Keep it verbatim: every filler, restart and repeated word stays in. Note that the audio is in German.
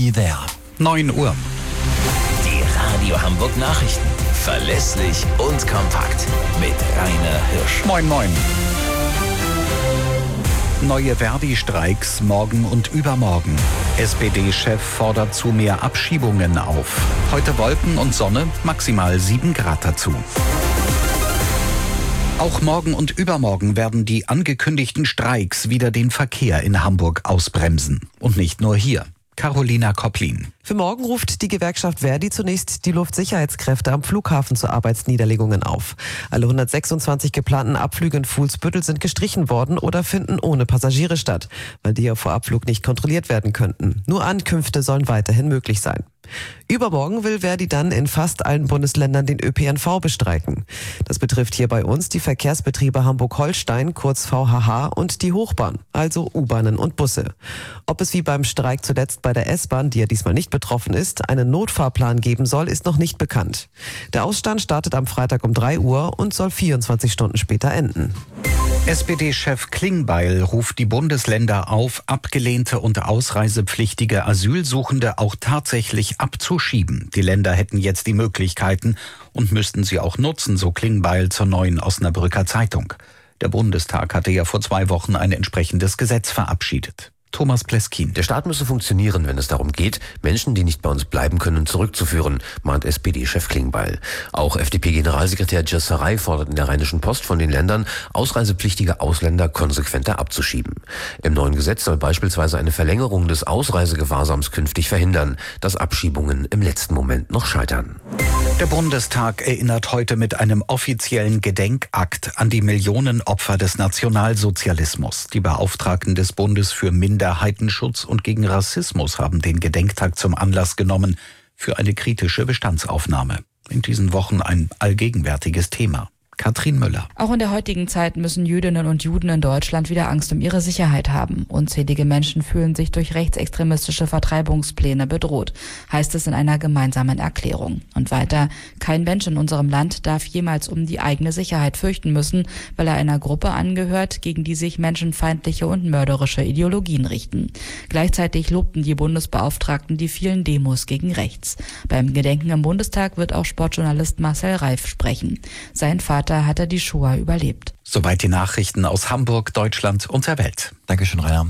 be there. neun Uhr. Die Radio Hamburg Nachrichten. Verlässlich und kompakt. Mit Rainer Hirsch. Moin, moin. Neue Verdi-Streiks morgen und übermorgen. S P D-Chef fordert zu mehr Abschiebungen auf. Heute Wolken und Sonne, maximal sieben Grad dazu. Auch morgen und übermorgen werden die angekündigten Streiks wieder den Verkehr in Hamburg ausbremsen. Und nicht nur hier. Carolina Kopplin. Für morgen ruft die Gewerkschaft Verdi zunächst die Luftsicherheitskräfte am Flughafen zu Arbeitsniederlegungen auf. Alle hundertsechsundzwanzig geplanten Abflüge in Fuhlsbüttel sind gestrichen worden oder finden ohne Passagiere statt, weil die ja vor Abflug nicht kontrolliert werden könnten. Nur Ankünfte sollen weiterhin möglich sein. Übermorgen will Verdi dann in fast allen Bundesländern den Ö P N V bestreiken. Das betrifft hier bei uns die Verkehrsbetriebe Hamburg-Holstein, kurz V H H, und die Hochbahn, also U-Bahnen und Busse. Ob es wie beim Streik zuletzt bei der S-Bahn, die ja diesmal nicht betroffen ist, einen Notfahrplan geben soll, ist noch nicht bekannt. Der Ausstand startet am Freitag um drei Uhr und soll vierundzwanzig Stunden später enden. S P D-Chef Klingbeil ruft die Bundesländer auf, abgelehnte und ausreisepflichtige Asylsuchende auch tatsächlich abzuschieben. Die Länder hätten jetzt die Möglichkeiten und müssten sie auch nutzen, so Klingbeil zur Neuen Osnabrücker Zeitung. Der Bundestag hatte ja vor zwei Wochen ein entsprechendes Gesetz verabschiedet. Thomas Pleskin. Der Staat müsse funktionieren, wenn es darum geht, Menschen, die nicht bei uns bleiben können, zurückzuführen, mahnt S P D-Chef Klingbeil. Auch F D P-Generalsekretär Gisserei fordert in der Rheinischen Post von den Ländern, ausreisepflichtige Ausländer konsequenter abzuschieben. Im neuen Gesetz soll beispielsweise eine Verlängerung des Ausreisegewahrsams künftig verhindern, dass Abschiebungen im letzten Moment noch scheitern. Der Bundestag erinnert heute mit einem offiziellen Gedenkakt an die Millionen Opfer des Nationalsozialismus. Die Beauftragten des Bundes für Minderheitenschutz und gegen Rassismus haben den Gedenktag zum Anlass genommen für eine kritische Bestandsaufnahme. In diesen Wochen ein allgegenwärtiges Thema. Katrin Müller. Auch in der heutigen Zeit müssen Jüdinnen und Juden in Deutschland wieder Angst um ihre Sicherheit haben. Unzählige Menschen fühlen sich durch rechtsextremistische Vertreibungspläne bedroht, heißt es in einer gemeinsamen Erklärung. Und weiter, kein Mensch in unserem Land darf jemals um die eigene Sicherheit fürchten müssen, weil er einer Gruppe angehört, gegen die sich menschenfeindliche und mörderische Ideologien richten. Gleichzeitig lobten die Bundesbeauftragten die vielen Demos gegen rechts. Beim Gedenken im Bundestag wird auch Sportjournalist Marcel Reif sprechen. Sein Vater hatte die Shoah überlebt. Soweit die Nachrichten aus Hamburg, Deutschland und der Welt. Dankeschön, Rainer.